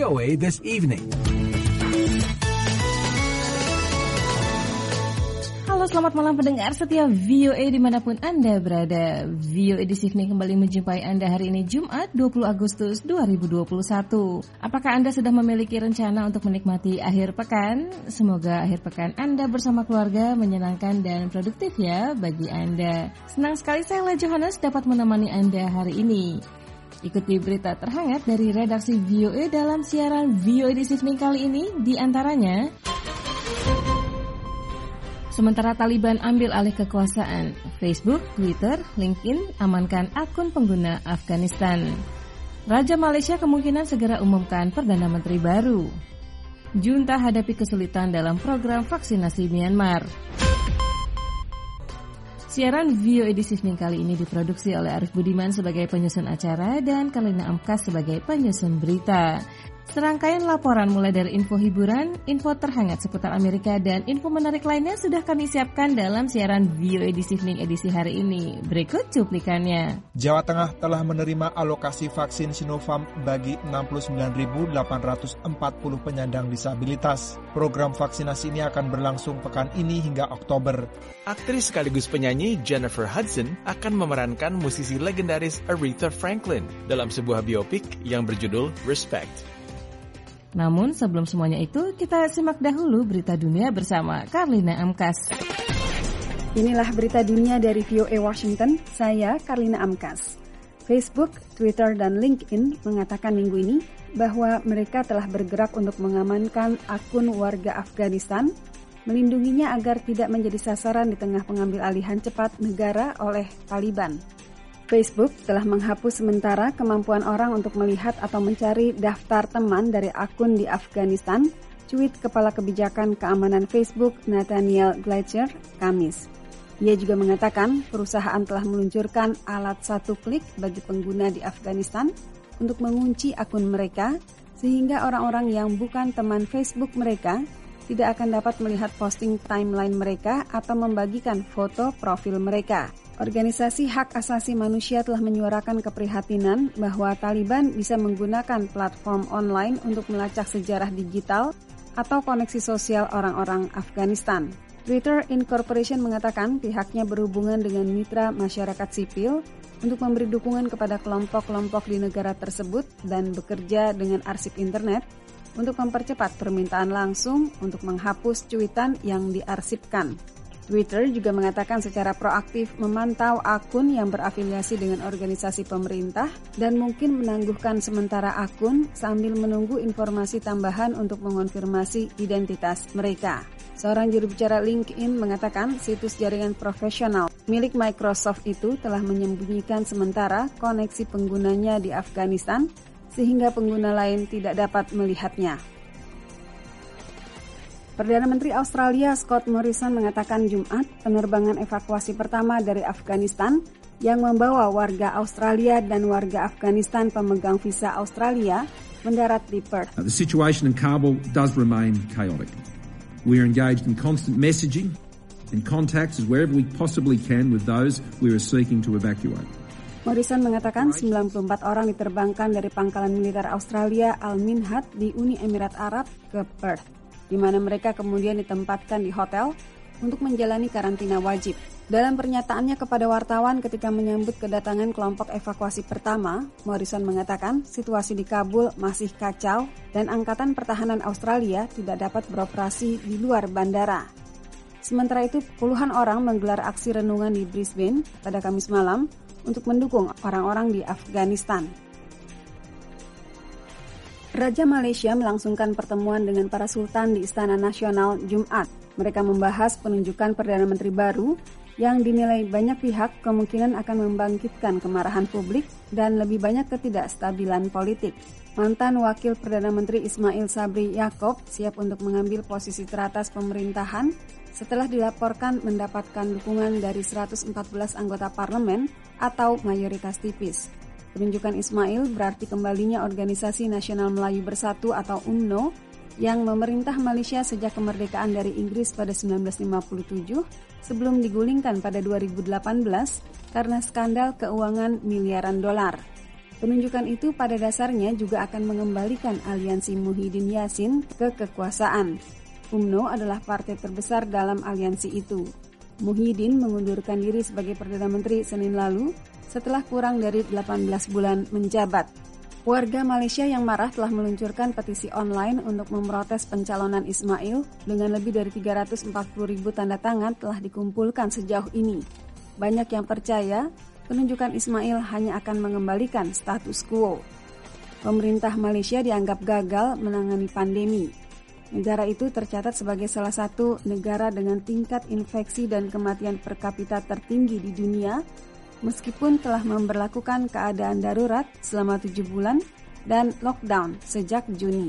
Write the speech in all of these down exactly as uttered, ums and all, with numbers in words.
O A This Evening. Halo, selamat malam pendengar setia V O A dimanapun Anda berada. V O A This Evening kembali menjumpai Anda hari ini Jumat dua puluh Agustus dua ribu dua puluh satu. Apakah Anda sudah memiliki rencana untuk menikmati akhir pekan? Semoga akhir pekan Anda bersama keluarga menyenangkan dan produktif ya bagi Anda. Senang sekali saya Leah Johannes dapat menemani Anda hari ini. Ikuti berita terhangat dari redaksi V O A dalam siaran V O A This Evening kali ini, di antaranya: sementara Taliban ambil alih kekuasaan, Facebook, Twitter, LinkedIn amankan akun pengguna Afghanistan. Raja Malaysia kemungkinan segera umumkan Perdana Menteri baru. Junta hadapi kesulitan dalam program vaksinasi Myanmar. Siaran V O A This Evening kali ini diproduksi oleh Arif Budiman sebagai penyusun acara dan Karlina Amkas sebagai penyusun berita. Serangkaian laporan mulai dari info hiburan, info terhangat seputar Amerika, dan info menarik lainnya sudah kami siapkan dalam siaran V O A This Evening edisi hari ini. Berikut cuplikannya. Jawa Tengah telah menerima alokasi vaksin Sinovac bagi enam puluh sembilan ribu delapan ratus empat puluh penyandang disabilitas. Program vaksinasi ini akan berlangsung pekan ini hingga Oktober. Aktris sekaligus penyanyi Jennifer Hudson akan memerankan musisi legendaris Aretha Franklin dalam sebuah biopik yang berjudul Respect. Namun sebelum semuanya itu, kita simak dahulu berita dunia bersama Karlina Amkas. Inilah berita dunia dari V O A Washington, saya Karlina Amkas. Facebook, Twitter, dan LinkedIn mengatakan minggu ini bahwa mereka telah bergerak untuk mengamankan akun warga Afghanistan, melindunginya agar tidak menjadi sasaran di tengah pengambil alihan cepat negara oleh Taliban. Facebook telah menghapus sementara kemampuan orang untuk melihat atau mencari daftar teman dari akun di Afghanistan, cuit Kepala Kebijakan Keamanan Facebook Nathaniel Gleicher Kamis. Ia juga mengatakan perusahaan telah meluncurkan alat satu klik bagi pengguna di Afghanistan untuk mengunci akun mereka, sehingga orang-orang yang bukan teman Facebook mereka tidak akan dapat melihat posting timeline mereka atau membagikan foto profil mereka. Organisasi hak asasi manusia telah menyuarakan keprihatinan bahwa Taliban bisa menggunakan platform online untuk melacak sejarah digital atau koneksi sosial orang-orang Afghanistan. Twitter Incorporation mengatakan pihaknya berhubungan dengan mitra masyarakat sipil untuk memberi dukungan kepada kelompok-kelompok di negara tersebut dan bekerja dengan arsip internet untuk mempercepat permintaan langsung untuk menghapus cuitan yang diarsipkan. Twitter juga mengatakan secara proaktif memantau akun yang berafiliasi dengan organisasi pemerintah dan mungkin menangguhkan sementara akun sambil menunggu informasi tambahan untuk mengonfirmasi identitas mereka. Seorang juru bicara LinkedIn mengatakan situs jaringan profesional milik Microsoft itu telah menyembunyikan sementara koneksi penggunanya di Afghanistan sehingga pengguna lain tidak dapat melihatnya. Perdana Menteri Australia Scott Morrison mengatakan Jumat penerbangan evakuasi pertama dari Afghanistan yang membawa warga Australia dan warga Afghanistan pemegang visa Australia mendarat di Perth. The situation in Kabul does remain chaotic. We are engaged in constant messaging and contacts wherever we possibly can with those we are seeking to evacuate. Morrison mengatakan sembilan puluh empat orang diterbangkan dari pangkalan militer Australia Al-Minhad di Uni Emirat Arab ke Perth, di mana mereka kemudian ditempatkan di hotel untuk menjalani karantina wajib. Dalam pernyataannya kepada wartawan ketika menyambut kedatangan kelompok evakuasi pertama, Morrison mengatakan situasi di Kabul masih kacau dan Angkatan Pertahanan Australia tidak dapat beroperasi di luar bandara. Sementara itu, puluhan orang menggelar aksi renungan di Brisbane pada Kamis malam untuk mendukung orang-orang di Afghanistan. Raja Malaysia melangsungkan pertemuan dengan para sultan di Istana Nasional Jumat. Mereka membahas penunjukan Perdana Menteri baru yang dinilai banyak pihak kemungkinan akan membangkitkan kemarahan publik dan lebih banyak ketidakstabilan politik. Mantan Wakil Perdana Menteri Ismail Sabri Yaakob siap untuk mengambil posisi teratas pemerintahan setelah dilaporkan mendapatkan dukungan dari seratus empat belas anggota parlemen atau mayoritas tipis. Penunjukan Ismail berarti kembalinya Organisasi Nasional Melayu Bersatu atau U M N O yang memerintah Malaysia sejak kemerdekaan dari Inggris pada seribu sembilan ratus lima puluh tujuh sebelum digulingkan pada dua ribu delapan belas karena skandal keuangan miliaran dolar. Penunjukan itu pada dasarnya juga akan mengembalikan aliansi Muhyiddin Yassin ke kekuasaan. U M N O adalah partai terbesar dalam aliansi itu. Muhyiddin mengundurkan diri sebagai Perdana Menteri Senin lalu setelah kurang dari delapan belas bulan menjabat. Warga Malaysia yang marah telah meluncurkan petisi online untuk memprotes pencalonan Ismail dengan lebih dari tiga ratus empat puluh ribu tanda tangan telah dikumpulkan sejauh ini. Banyak yang percaya penunjukan Ismail hanya akan mengembalikan status quo. Pemerintah Malaysia dianggap gagal menangani pandemi. Negara itu tercatat sebagai salah satu negara dengan tingkat infeksi dan kematian per kapita tertinggi di dunia, meskipun telah memberlakukan keadaan darurat selama tujuh bulan dan lockdown sejak Juni.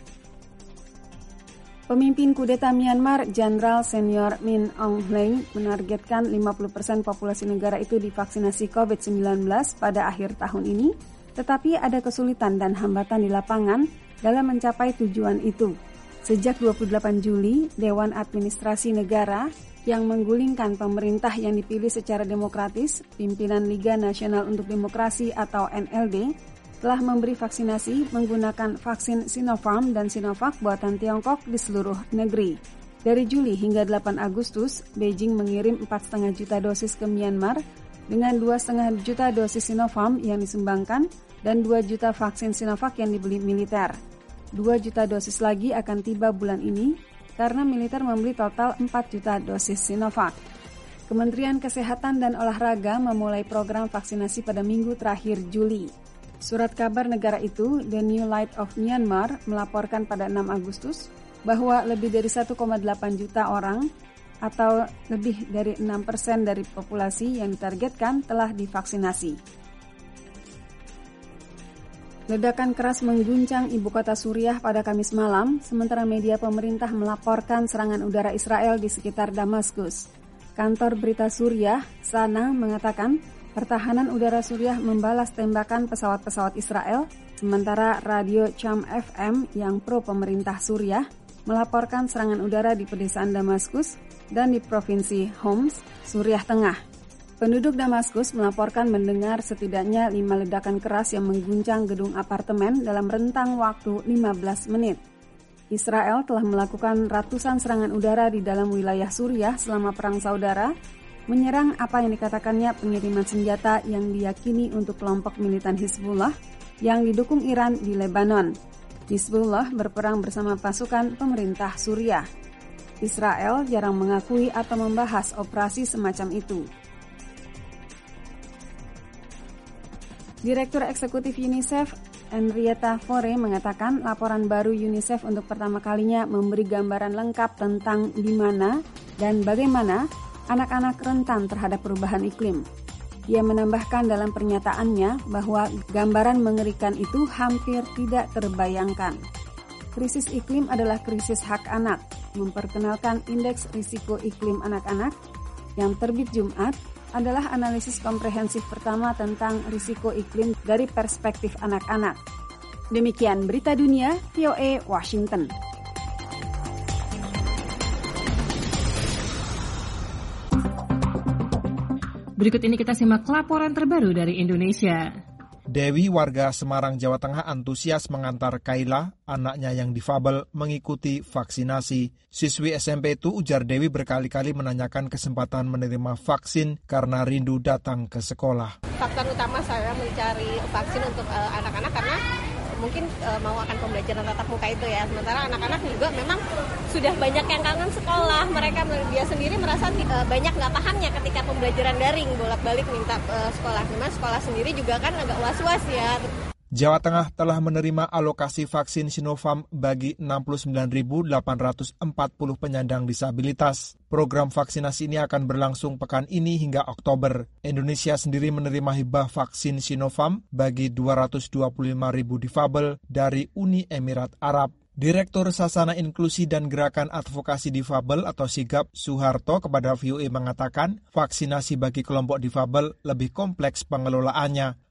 Pemimpin kudeta Myanmar, Jenderal Senior Min Aung Hlaing, menargetkan lima puluh persen populasi negara itu divaksinasi covid sembilan belas pada akhir tahun ini, tetapi ada kesulitan dan hambatan di lapangan dalam mencapai tujuan itu. Sejak dua puluh delapan Juli, Dewan Administrasi Negara yang menggulingkan pemerintah yang dipilih secara demokratis, Pimpinan Liga Nasional untuk Demokrasi atau N L D, telah memberi vaksinasi menggunakan vaksin Sinopharm dan Sinovac buatan Tiongkok di seluruh negeri. Dari Juli hingga delapan Agustus, Beijing mengirim empat koma lima juta dosis ke Myanmar dengan dua koma lima juta dosis Sinopharm yang disumbangkan dan dua juta vaksin Sinovac yang dibeli militer. dua juta dosis lagi akan tiba bulan ini karena militer membeli total empat juta dosis Sinovac. Kementerian Kesehatan dan Olahraga memulai program vaksinasi pada minggu terakhir Juli. Surat kabar negara itu, The New Light of Myanmar, melaporkan pada enam Agustus bahwa lebih dari satu koma delapan juta orang atau lebih dari enam persen dari populasi yang ditargetkan telah divaksinasi. Ledakan keras mengguncang ibu kota Suriah pada Kamis malam, sementara media pemerintah melaporkan serangan udara Israel di sekitar Damaskus. Kantor berita Suriah, Sana, mengatakan pertahanan udara Suriah membalas tembakan pesawat-pesawat Israel, sementara radio Cham F M yang pro pemerintah Suriah melaporkan serangan udara di pedesaan Damaskus dan di provinsi Homs, Suriah Tengah. Penduduk Damaskus melaporkan mendengar setidaknya lima ledakan keras yang mengguncang gedung apartemen dalam rentang waktu lima belas menit. Israel telah melakukan ratusan serangan udara di dalam wilayah Suriah selama Perang Saudara, menyerang apa yang dikatakannya pengiriman senjata yang diyakini untuk kelompok militan Hizbullah yang didukung Iran di Lebanon. Hizbullah berperang bersama pasukan pemerintah Suriah. Israel jarang mengakui atau membahas operasi semacam itu. Direktur Eksekutif UNICEF, Henrietta Fore, mengatakan laporan baru UNICEF untuk pertama kalinya memberi gambaran lengkap tentang di mana dan bagaimana anak-anak rentan terhadap perubahan iklim. Ia menambahkan dalam pernyataannya bahwa gambaran mengerikan itu hampir tidak terbayangkan. Krisis iklim adalah krisis hak anak, memperkenalkan Indeks Risiko Iklim Anak-anak yang terbit Jumat adalah analisis komprehensif pertama tentang risiko iklim dari perspektif anak-anak. Demikian berita dunia V O A Washington. Berikut ini kita simak laporan terbaru dari Indonesia. Dewi, warga Semarang, Jawa Tengah, antusias mengantar Kaila, anaknya yang difabel, mengikuti vaksinasi. Siswi S M P itu, ujar Dewi, berkali-kali menanyakan kesempatan menerima vaksin karena rindu datang ke sekolah. Faktor utama saya mencari vaksin untuk uh, anak-anak karena mungkin uh, mau akan pembelajaran tatap muka itu ya. Sementara anak-anak juga memang sudah banyak yang kangen sekolah. Mereka dia sendiri merasa uh, banyak nggak pahamnya ketika pembelajaran daring, bolak-balik minta uh, sekolah. Memang sekolah sendiri juga kan agak was-was ya. Jawa Tengah telah menerima alokasi vaksin Sinopharm bagi enam puluh sembilan ribu delapan ratus empat puluh penyandang disabilitas. Program vaksinasi ini akan berlangsung pekan ini hingga Oktober. Indonesia sendiri menerima hibah vaksin Sinopharm bagi dua ratus dua puluh lima ribu difabel dari Uni Emirat Arab. Direktur Sasana Inklusi dan Gerakan Advokasi Difabel atau Sigap, Suharto, kepada V O A mengatakan vaksinasi bagi kelompok difabel lebih kompleks pengelolaannya.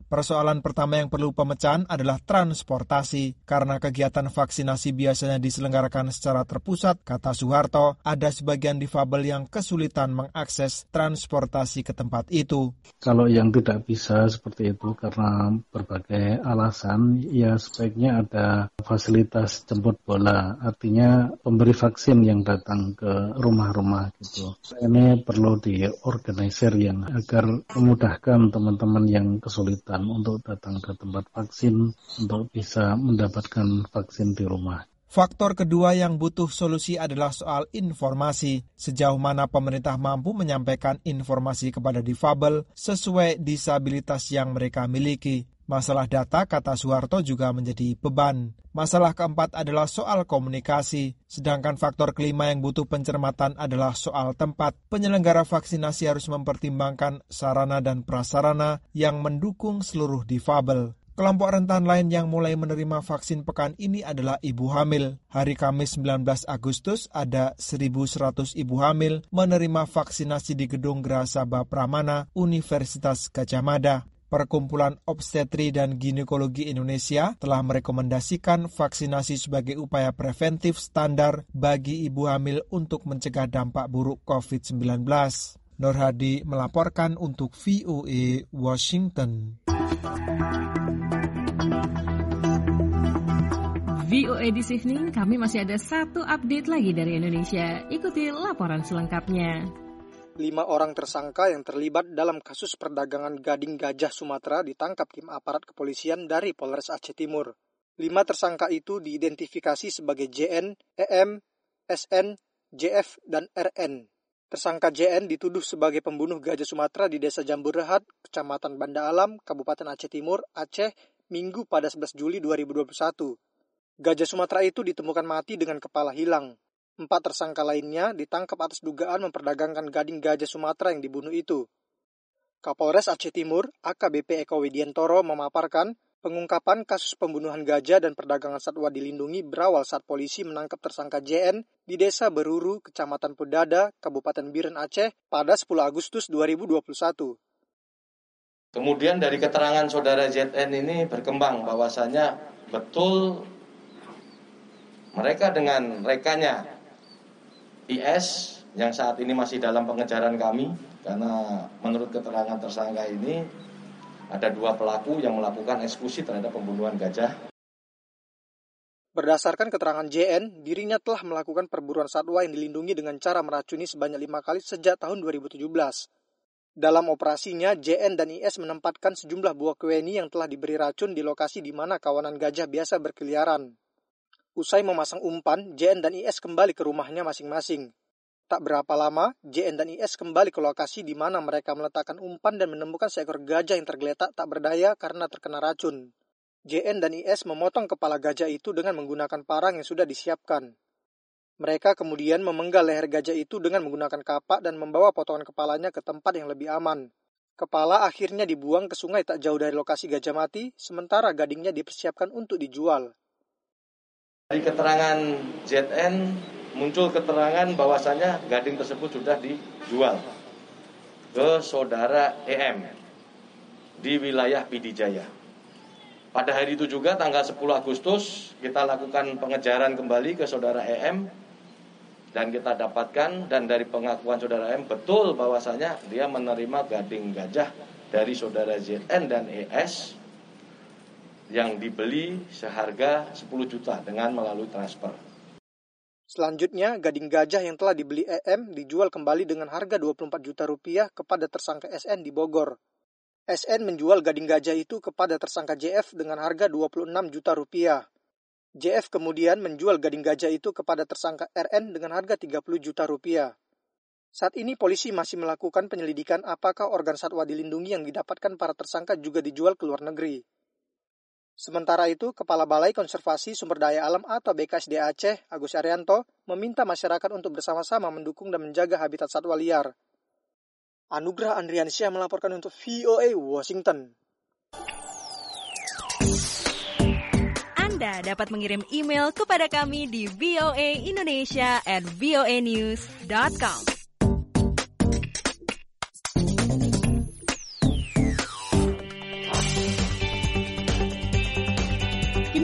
Persoalan pertama yang perlu pemecahan adalah transportasi. Karena kegiatan vaksinasi biasanya diselenggarakan secara terpusat, kata Soeharto, ada sebagian difabel yang kesulitan mengakses transportasi ke tempat itu. Kalau yang tidak bisa seperti itu karena berbagai alasan, ya sebaiknya ada fasilitas jemput bola. Artinya pemberi vaksin yang datang ke rumah-rumah gitu. Ini perlu diorganisir yang agar memudahkan teman-teman yang kesulitan untuk datang ke tempat vaksin untuk bisa mendapatkan vaksin di rumah. Faktor kedua yang butuh solusi adalah soal informasi. Sejauh mana pemerintah mampu menyampaikan informasi kepada difabel sesuai disabilitas yang mereka miliki. Masalah data, kata Soeharto, juga menjadi beban. Masalah keempat adalah soal komunikasi. Sedangkan faktor kelima yang butuh pencermatan adalah soal tempat. Penyelenggara vaksinasi harus mempertimbangkan sarana dan prasarana yang mendukung seluruh difabel. Kelompok rentan lain yang mulai menerima vaksin pekan ini adalah ibu hamil. Hari Kamis sembilan belas Agustus ada seribu seratus ibu hamil menerima vaksinasi di Gedung Grahasabha Pramana, Universitas Gadjah Mada. Perkumpulan Obstetri dan Ginekologi Indonesia telah merekomendasikan vaksinasi sebagai upaya preventif standar bagi ibu hamil untuk mencegah dampak buruk covid sembilan belas. Nur Hadi melaporkan untuk V O A Washington. V O A This Evening, kami masih ada satu update lagi dari Indonesia. Ikuti laporan selengkapnya. Lima orang tersangka yang terlibat dalam kasus perdagangan gading gajah Sumatera ditangkap tim aparat kepolisian dari Polres Aceh Timur. Lima tersangka itu diidentifikasi sebagai J N, E M, S N, J F, dan R N. Tersangka J N dituduh sebagai pembunuh gajah Sumatera di Desa Jambu Rehat, Kecamatan Banda Alam, Kabupaten Aceh Timur, Aceh, Minggu pada sebelas Juli dua ribu dua puluh satu. Gajah Sumatera itu ditemukan mati dengan kepala hilang. Empat tersangka lainnya ditangkap atas dugaan memperdagangkan gading gajah Sumatera yang dibunuh itu. Kapolres Aceh Timur, A K B P Eko Widiantoro, memaparkan pengungkapan kasus pembunuhan gajah dan perdagangan satwa dilindungi berawal saat polisi menangkap tersangka J N di Desa Beruru, Kecamatan Pedada, Kabupaten Biren Aceh pada sepuluh Agustus dua ribu dua puluh satu. Kemudian dari keterangan saudara Z N ini berkembang bahwasannya betul mereka dengan rekannya I S yang saat ini masih dalam pengejaran kami, karena menurut keterangan tersangka ini ada dua pelaku yang melakukan eksekusi terhadap pembunuhan gajah. Berdasarkan keterangan J N, dirinya telah melakukan perburuan satwa yang dilindungi dengan cara meracuni sebanyak lima kali sejak tahun dua ribu tujuh belas. Dalam operasinya, J N dan I S menempatkan sejumlah buah kueni yang telah diberi racun di lokasi di mana kawanan gajah biasa berkeliaran. Usai memasang umpan, J N dan I S kembali ke rumahnya masing-masing. Tak berapa lama, J N dan I S kembali ke lokasi di mana mereka meletakkan umpan dan menemukan seekor gajah yang tergeletak tak berdaya karena terkena racun. J N dan I S memotong kepala gajah itu dengan menggunakan parang yang sudah disiapkan. Mereka kemudian memenggal leher gajah itu dengan menggunakan kapak dan membawa potongan kepalanya ke tempat yang lebih aman. Kepala akhirnya dibuang ke sungai tak jauh dari lokasi gajah mati, sementara gadingnya dipersiapkan untuk dijual. Dari keterangan Z N muncul keterangan bahwasannya gading tersebut sudah dijual ke saudara E M di wilayah Pidijaya. Pada hari itu juga tanggal sepuluh Agustus kita lakukan pengejaran kembali ke saudara E M dan kita dapatkan, dan dari pengakuan saudara E M betul bahwasannya dia menerima gading gajah dari saudara Z N dan E S yang dibeli seharga sepuluh juta dengan melalui transfer. Selanjutnya, gading gajah yang telah dibeli E M dijual kembali dengan harga dua puluh empat juta rupiah kepada tersangka S N di Bogor. S N menjual gading gajah itu kepada tersangka J F dengan harga dua puluh enam juta rupiah. J F kemudian menjual gading gajah itu kepada tersangka R N dengan harga tiga puluh juta rupiah. Saat ini polisi masih melakukan penyelidikan apakah organ satwa dilindungi yang didapatkan para tersangka juga dijual ke luar negeri. Sementara itu, Kepala Balai Konservasi Sumber Daya Alam atau B K S D Aceh, Agus Arianto, meminta masyarakat untuk bersama-sama mendukung dan menjaga habitat satwa liar. Anugrah Andriansyah melaporkan untuk V O A Washington. Anda dapat mengirim email kepada kami di voaindonesia at voanews dot com.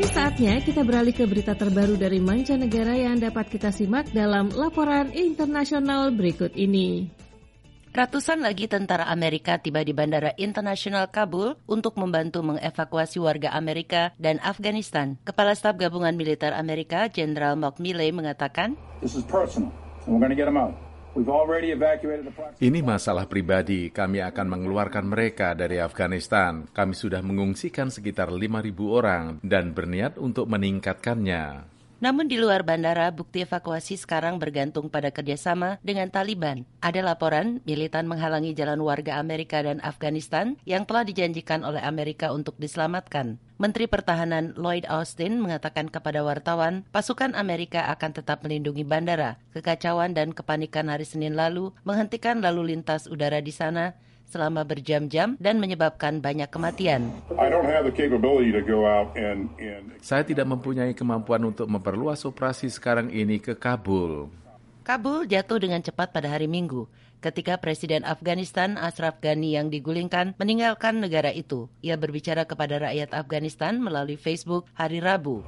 Kini saatnya kita beralih ke berita terbaru dari mancanegara yang dapat kita simak dalam laporan internasional berikut ini. Ratusan lagi tentara Amerika tiba di Bandara Internasional Kabul untuk membantu mengevakuasi warga Amerika dan Afghanistan. Kepala Staf Gabungan Militer Amerika, Jenderal Mark Milley mengatakan, This is personal, and we're going to get them out. Ini masalah pribadi, kami akan mengeluarkan mereka dari Afghanistan. Kami sudah mengungsikan sekitar lima ribu orang dan berniat untuk meningkatkannya. Namun di luar bandara, bukti evakuasi sekarang bergantung pada kerjasama dengan Taliban. Ada laporan militan menghalangi jalan warga Amerika dan Afghanistan yang telah dijanjikan oleh Amerika untuk diselamatkan. Menteri Pertahanan Lloyd Austin mengatakan kepada wartawan, pasukan Amerika akan tetap melindungi bandara. Kekacauan dan kepanikan hari Senin lalu menghentikan lalu lintas udara di sana selama berjam-jam dan menyebabkan banyak kematian. Saya tidak mempunyai kemampuan untuk memperluas operasi sekarang ini ke Kabul. Kabul jatuh dengan cepat pada hari Minggu, ketika Presiden Afghanistan Ashraf Ghani yang digulingkan meninggalkan negara itu. Ia berbicara kepada rakyat Afghanistan melalui Facebook hari Rabu.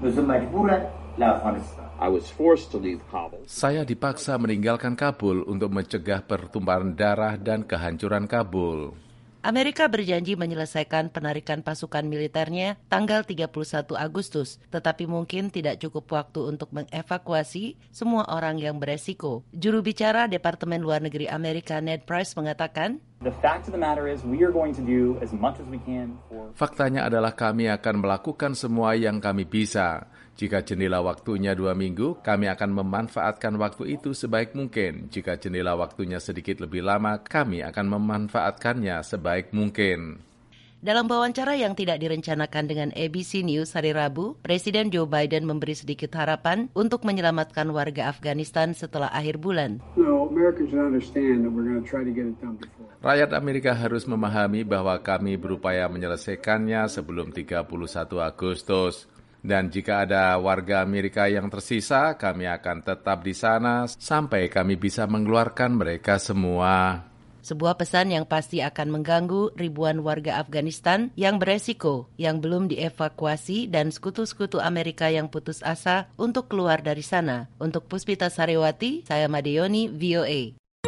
Saya dipaksa meninggalkan Kabul untuk mencegah pertumpahan darah dan kehancuran Kabul. Amerika berjanji menyelesaikan penarikan pasukan militernya tanggal tiga puluh satu Agustus, tetapi mungkin tidak cukup waktu untuk mengevakuasi semua orang yang beresiko. Juru bicara Departemen Luar Negeri Amerika Ned Price mengatakan, Faktanya adalah kami akan melakukan semua yang kami bisa. Jika jendela waktunya dua minggu, kami akan memanfaatkan waktu itu sebaik mungkin. Jika jendela waktunya sedikit lebih lama, kami akan memanfaatkannya sebaik mungkin. Dalam wawancara yang tidak direncanakan dengan A B C News hari Rabu, Presiden Joe Biden memberi sedikit harapan untuk menyelamatkan warga Afghanistan setelah akhir bulan. Rakyat Amerika harus memahami bahwa kami berupaya menyelesaikannya sebelum tiga puluh satu Agustus. Dan jika ada warga Amerika yang tersisa, kami akan tetap di sana sampai kami bisa mengeluarkan mereka semua. Sebuah pesan yang pasti akan mengganggu ribuan warga Afghanistan yang beresiko, yang belum dievakuasi dan sekutu-sekutu Amerika yang putus asa untuk keluar dari sana. Untuk Puspita Sarewati, saya Madeoni, V O A.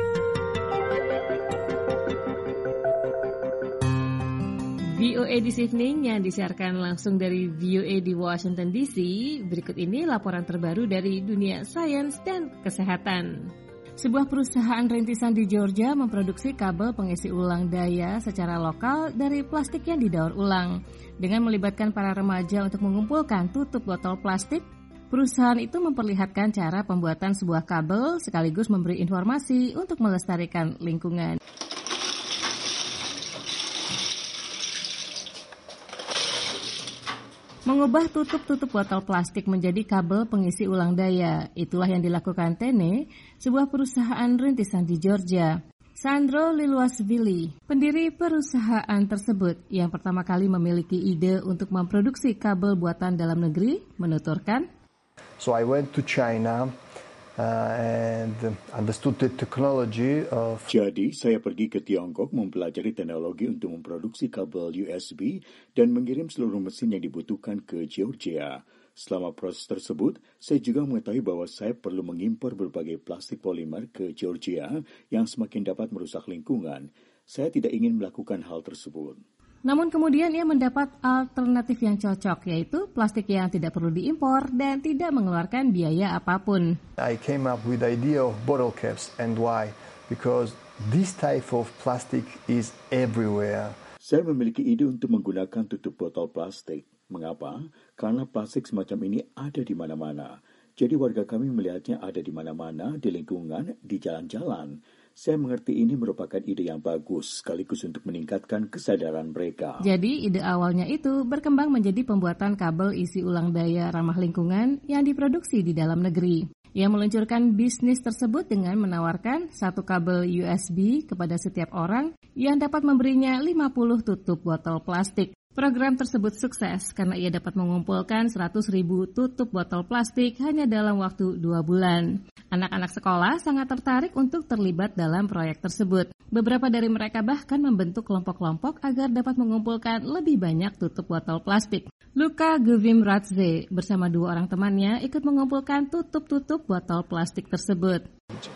V O A This Evening yang disiarkan langsung dari V O A di Washington D C. Berikut ini laporan terbaru dari dunia sains dan kesehatan. Sebuah perusahaan rintisan di Georgia memproduksi kabel pengisi ulang daya secara lokal dari plastik yang didaur ulang. Dengan melibatkan para remaja untuk mengumpulkan tutup botol plastik, perusahaan itu memperlihatkan cara pembuatan sebuah kabel sekaligus memberi informasi untuk melestarikan lingkungan. Mengubah tutup-tutup botol plastik menjadi kabel pengisi ulang daya. Itulah yang dilakukan Tene, sebuah perusahaan rintisan di Georgia. Sandro Liluasvili, pendiri perusahaan tersebut yang pertama kali memiliki ide untuk memproduksi kabel buatan dalam negeri, menuturkan, So I went to China uh, and understood the technology of... Jadi, saya pergi ke Tiongkok mempelajari teknologi untuk memproduksi kabel U S B dan mengirim seluruh mesin yang dibutuhkan ke Georgia. Selama proses tersebut, saya juga mengetahui bahwa saya perlu mengimpor berbagai plastik polimer ke Georgia yang semakin dapat merusak lingkungan. Saya tidak ingin melakukan hal tersebut. Namun kemudian ia mendapat alternatif yang cocok, yaitu plastik yang tidak perlu diimpor dan tidak mengeluarkan biaya apapun. I came up with the idea of bottle caps and why? Because this type of plastic is everywhere. Saya memiliki ide untuk menggunakan tutup botol plastik. Mengapa? Karena plastik semacam ini ada di mana-mana. Jadi warga kami melihatnya ada di mana-mana, di lingkungan, di jalan-jalan. Saya mengerti ini merupakan ide yang bagus, sekaligus untuk meningkatkan kesadaran mereka. Jadi ide awalnya itu berkembang menjadi pembuatan kabel isi ulang daya ramah lingkungan yang diproduksi di dalam negeri. Ia meluncurkan bisnis tersebut dengan menawarkan satu kabel U S B kepada setiap orang yang dapat memberinya lima puluh tutup botol plastik. Program tersebut sukses karena ia dapat mengumpulkan seratus ribu tutup botol plastik hanya dalam waktu dua bulan. Anak-anak sekolah sangat tertarik untuk terlibat dalam proyek tersebut. Beberapa dari mereka bahkan membentuk kelompok-kelompok agar dapat mengumpulkan lebih banyak tutup botol plastik. Luka Gvimradze bersama dua orang temannya ikut mengumpulkan tutup-tutup botol plastik tersebut.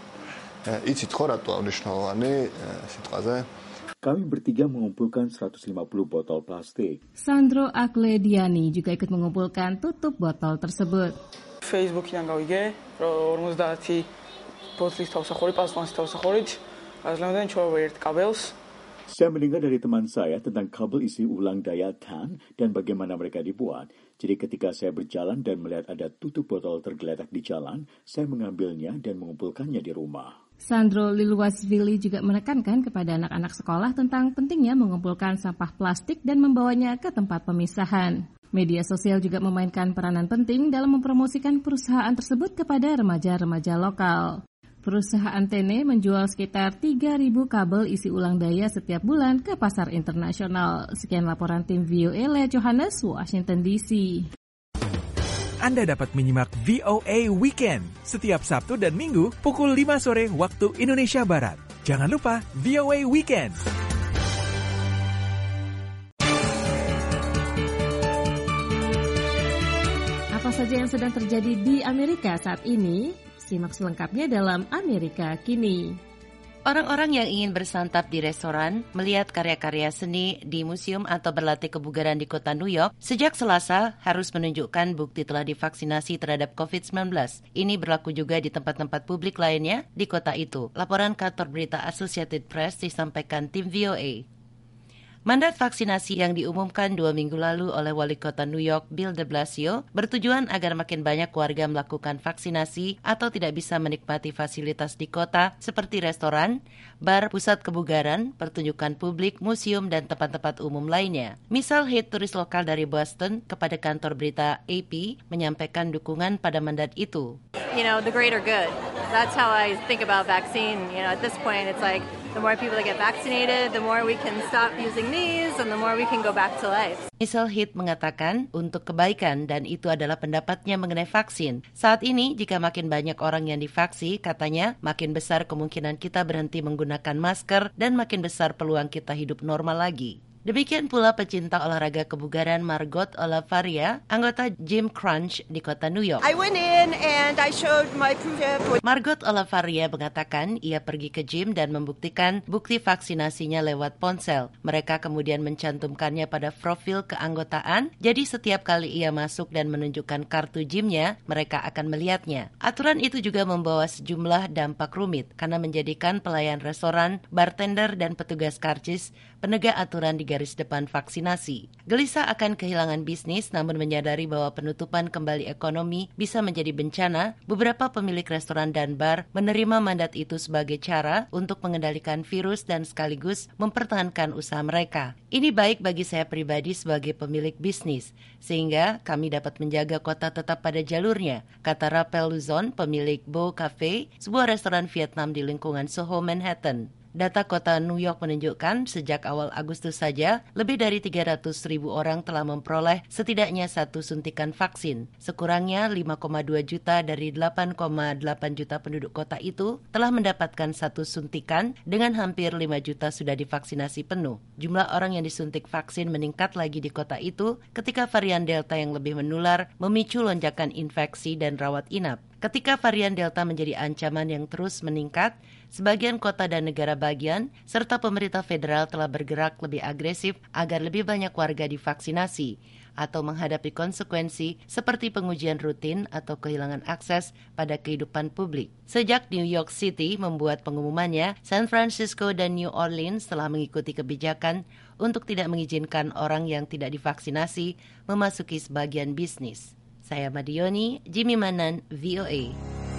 Kami bertiga mengumpulkan seratus lima puluh botol plastik. Sandro Aklediani juga ikut mengumpulkan tutup botol tersebut. Facebook-იდან გავიგე, რომ ორმოცდაათი ბოთლის თავსახური, პასტონის თავსახურით, გაზრდამდნენ ჩვენ ერთ კაბელს. Saya mendengar dari teman saya tentang kabel isi ulang daya tan dan bagaimana mereka dibuat. Jadi ketika saya berjalan dan melihat ada tutup botol tergeletak di jalan, saya mengambilnya dan mengumpulkannya di rumah. Sandro Lilwasvili juga menekankan kepada anak-anak sekolah tentang pentingnya mengumpulkan sampah plastik dan membawanya ke tempat pemisahan. Media sosial juga memainkan peranan penting dalam mempromosikan perusahaan tersebut kepada remaja-remaja lokal. Perusahaan Tene menjual sekitar tiga ribu kabel isi ulang daya setiap bulan ke pasar internasional. Sekian laporan tim V O A Lea Johannes, Washington D C. Anda dapat menyimak V O A Weekend setiap Sabtu dan Minggu pukul lima sore waktu Indonesia Barat. Jangan lupa V O A Weekend. Apa saja yang sedang terjadi di Amerika saat ini? Simak selengkapnya dalam Amerika Kini. Orang-orang yang ingin bersantap di restoran, melihat karya-karya seni di museum atau berlatih kebugaran di kota New York, sejak Selasa harus menunjukkan bukti telah divaksinasi terhadap covid sembilan belas. Ini berlaku juga di tempat-tempat publik lainnya di kota itu. Laporan kantor berita Associated Press disampaikan tim V O A. Mandat vaksinasi yang diumumkan dua minggu lalu oleh Wali Kota New York, Bill de Blasio, bertujuan agar makin banyak warga melakukan vaksinasi atau tidak bisa menikmati fasilitas di kota seperti restoran, bar, pusat kebugaran, pertunjukan publik, museum, dan tempat-tempat umum lainnya. Misal Heath, turis lokal dari Boston, kepada kantor berita A P, menyampaikan dukungan pada mandat itu. You know, the greater good. That's how I think about vaccine. You know, at this point, it's like the more people that get vaccinated, the more we can stop using these, and the more we can go back to life. Misal Heath mengatakan untuk kebaikan dan itu adalah pendapatnya mengenai vaksin. Saat ini, jika makin banyak orang yang divaksin, katanya makin besar kemungkinan kita berhenti menggunakan masker dan makin besar peluang kita hidup normal lagi. Demikian pula pecinta olahraga kebugaran Margot Olavaria, anggota Gym Crunch di kota New York. I went in and I showed my proof. Margot Olavaria mengatakan ia pergi ke gym dan membuktikan bukti vaksinasinya lewat ponsel. Mereka kemudian mencantumkannya pada profil keanggotaan, jadi setiap kali ia masuk dan menunjukkan kartu gymnya, mereka akan melihatnya. Aturan itu juga membawa sejumlah dampak rumit, karena menjadikan pelayan restoran, bartender, dan petugas karcis penegak aturan di garis depan vaksinasi. Gelisah akan kehilangan bisnis, namun menyadari bahwa penutupan kembali ekonomi bisa menjadi bencana, beberapa pemilik restoran dan bar menerima mandat itu sebagai cara untuk mengendalikan virus dan sekaligus mempertahankan usaha mereka. Ini baik bagi saya pribadi sebagai pemilik bisnis, sehingga kami dapat menjaga kota tetap pada jalurnya, kata Rappel Luzon, pemilik Bo Cafe, sebuah restoran Vietnam di lingkungan Soho, Manhattan. Data kota New York menunjukkan sejak awal Agustus saja, lebih dari tiga ratus ribu orang telah memperoleh setidaknya satu suntikan vaksin. Sekurangnya lima koma dua juta dari delapan koma delapan juta penduduk kota itu telah mendapatkan satu suntikan, dengan hampir lima juta sudah divaksinasi penuh. Jumlah orang yang disuntik vaksin meningkat lagi di kota itu ketika varian Delta yang lebih menular memicu lonjakan infeksi dan rawat inap. Ketika varian Delta menjadi ancaman yang terus meningkat, sebagian kota dan negara bagian serta pemerintah federal telah bergerak lebih agresif agar lebih banyak warga divaksinasi atau menghadapi konsekuensi seperti pengujian rutin atau kehilangan akses pada kehidupan publik. Sejak New York City membuat pengumumannya, San Francisco dan New Orleans telah mengikuti kebijakan untuk tidak mengizinkan orang yang tidak divaksinasi memasuki sebagian bisnis. Saya Madioni, Jimmy Manan, V O A.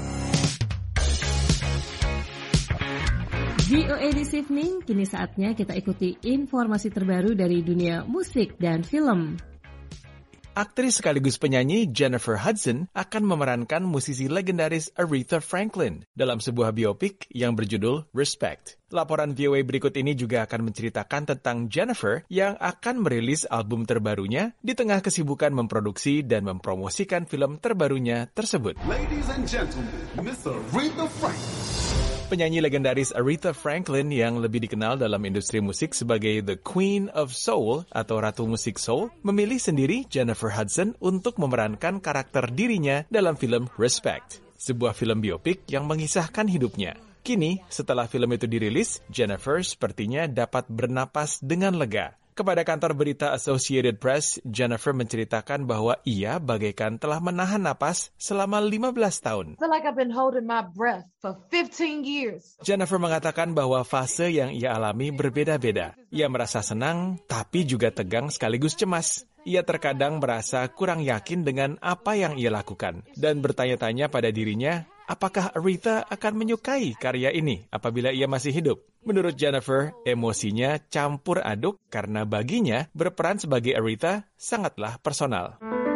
V O A This Evening, kini saatnya kita ikuti informasi terbaru dari dunia musik dan film. Aktris sekaligus penyanyi Jennifer Hudson akan memerankan musisi legendaris Aretha Franklin dalam sebuah biopik yang berjudul Respect. Laporan V O A berikut ini juga akan menceritakan tentang Jennifer yang akan merilis album terbarunya di tengah kesibukan memproduksi dan mempromosikan film terbarunya tersebut. Ladies and gentlemen, Miss Aretha Franklin. Penyanyi legendaris Aretha Franklin yang lebih dikenal dalam industri musik sebagai The Queen of Soul atau Ratu Musik Soul, memilih sendiri Jennifer Hudson untuk memerankan karakter dirinya dalam film Respect, sebuah film biopik yang mengisahkan hidupnya. Kini, setelah film itu dirilis, Jennifer sepertinya dapat bernapas dengan lega. Kepada kantor berita Associated Press, Jennifer menceritakan bahwa ia bagaikan telah menahan napas selama lima belas tahun. I feel like I've been holding my breath for fifteen years. Jennifer mengatakan bahwa fase yang ia alami berbeda-beda. Ia merasa senang, tapi juga tegang sekaligus cemas. Ia terkadang merasa kurang yakin dengan apa yang ia lakukan dan bertanya-tanya pada dirinya, apakah Aretha akan menyukai karya ini apabila ia masih hidup? Menurut Jennifer, emosinya campur aduk karena baginya berperan sebagai Aretha sangatlah personal.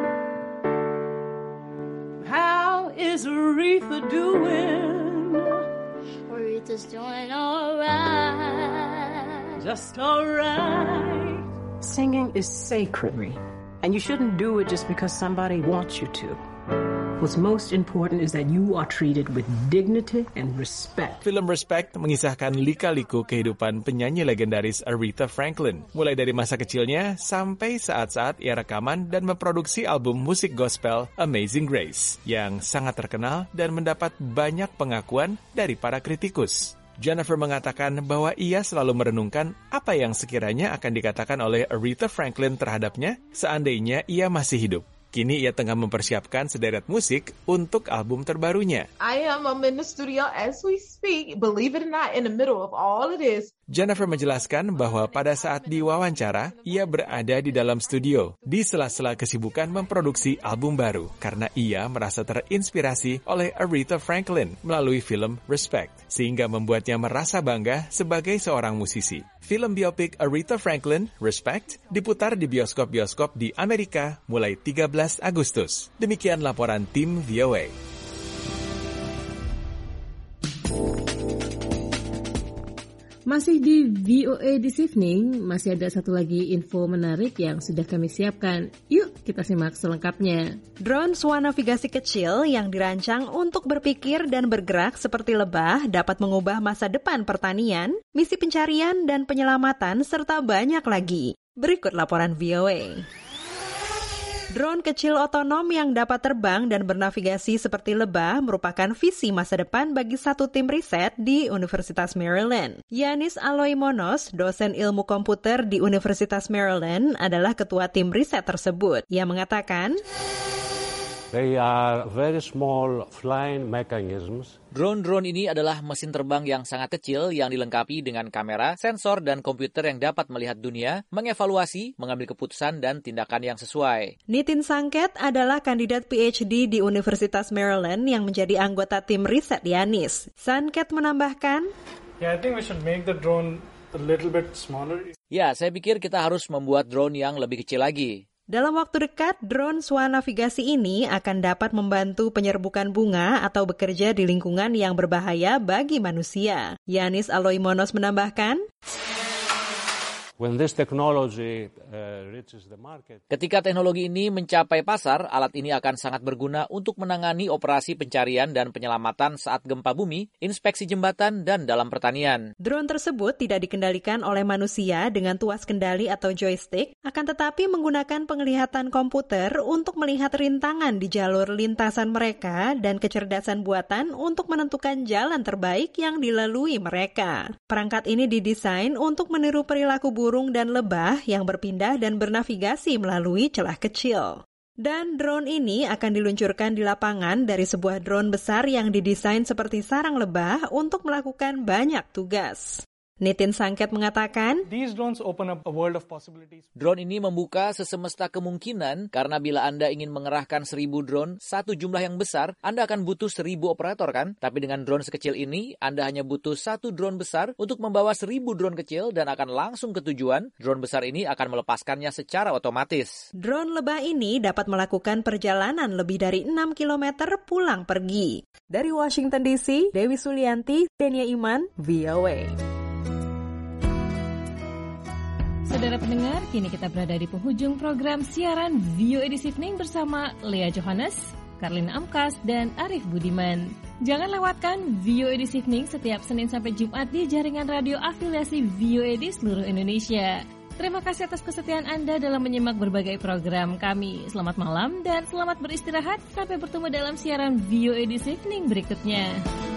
How is Aretha doing? Aretha's doing alright. Just alright. Singing is sacred, and you shouldn't do it just because somebody wants you to. What's most important is that you are treated with dignity and respect. Film Respect mengisahkan lika-liku kehidupan penyanyi legendaris Aretha Franklin, mulai dari masa kecilnya sampai saat-saat ia rekaman dan memproduksi album musik gospel Amazing Grace, yang sangat terkenal dan mendapat banyak pengakuan dari para kritikus. Jennifer mengatakan bahwa ia selalu merenungkan apa yang sekiranya akan dikatakan oleh Aretha Franklin terhadapnya seandainya ia masih hidup. Kini ia tengah mempersiapkan sederet musik untuk album terbarunya. I am I'm in the studio as we speak, believe it or not, in the middle of all of this. Jennifer menjelaskan bahwa pada saat diwawancara, ia berada di dalam studio di sela-sela kesibukan memproduksi album baru karena ia merasa terinspirasi oleh Aretha Franklin melalui film Respect, sehingga membuatnya merasa bangga sebagai seorang musisi. Film biopik Aretha Franklin, Respect, diputar di bioskop-bioskop di Amerika mulai tiga belas Agustus. Demikian laporan tim V O A. Masih di V O A This Evening, masih ada satu lagi info menarik yang sudah kami siapkan. Yuk kita simak selengkapnya. Drone swanavigasi kecil yang dirancang untuk berpikir dan bergerak seperti lebah dapat mengubah masa depan pertanian, misi pencarian dan penyelamatan, serta banyak lagi. Berikut laporan V O A. Drone kecil otonom yang dapat terbang dan bernavigasi seperti lebah merupakan visi masa depan bagi satu tim riset di Universitas Maryland. Yanis Aloimonos, dosen ilmu komputer di Universitas Maryland, adalah ketua tim riset tersebut. Ia mengatakan, They are very small flying mechanisms. Drone-drone ini adalah mesin terbang yang sangat kecil yang dilengkapi dengan kamera, sensor, dan komputer yang dapat melihat dunia, mengevaluasi, mengambil keputusan, dan tindakan yang sesuai. Nitin Sangket adalah kandidat P H D di Universitas Maryland yang menjadi anggota tim riset Yanis. Sangket menambahkan, Yeah, I think we should make the drone a little bit smaller. Ya, saya pikir kita harus membuat drone yang lebih kecil lagi. Dalam waktu dekat, drone swanavigasi ini akan dapat membantu penyerbukan bunga atau bekerja di lingkungan yang berbahaya bagi manusia. Yanis Aloimonos menambahkan, When this technology uh, reaches the market, ketika teknologi ini mencapai pasar, alat ini akan sangat berguna untuk menangani operasi pencarian dan penyelamatan saat gempa bumi, inspeksi jembatan, dan dalam pertanian. Drone tersebut tidak dikendalikan oleh manusia dengan tuas kendali atau joystick, akan tetapi menggunakan penglihatan komputer untuk melihat rintangan di jalur lintasan mereka dan kecerdasan buatan untuk menentukan jalan terbaik yang dilalui mereka. Perangkat ini didesain untuk meniru perilaku burung dan lebah yang berpindah dan bernavigasi melalui celah kecil. Dan drone ini akan diluncurkan di lapangan dari sebuah drone besar yang didesain seperti sarang lebah untuk melakukan banyak tugas. Nitin Sangket mengatakan, These drones open up a world of possibilities. Drone ini membuka sesemesta kemungkinan karena bila Anda ingin mengerahkan seribu drone, satu jumlah yang besar, Anda akan butuh seribu operator kan? Tapi dengan drone sekecil ini, Anda hanya butuh satu drone besar untuk membawa seribu drone kecil dan akan langsung ke tujuan. Drone besar ini akan melepaskannya secara otomatis. Drone lebah ini dapat melakukan perjalanan lebih dari enam kilometer pulang pergi. Dari Washington D C, Dewi Sulianti, Denia Iman, V O A. Saudara pendengar, kini kita berada di penghujung program siaran V O A This Evening bersama Lea Johannes Karlina Amkas, dan Arif Budiman. Jangan lewatkan V O A This Evening setiap Senin sampai Jumat di jaringan radio afiliasi V O A di seluruh Indonesia. Terima kasih atas kesetiaan Anda dalam menyimak berbagai program kami. Selamat malam dan selamat beristirahat. Sampai bertemu dalam siaran V O A This Evening berikutnya.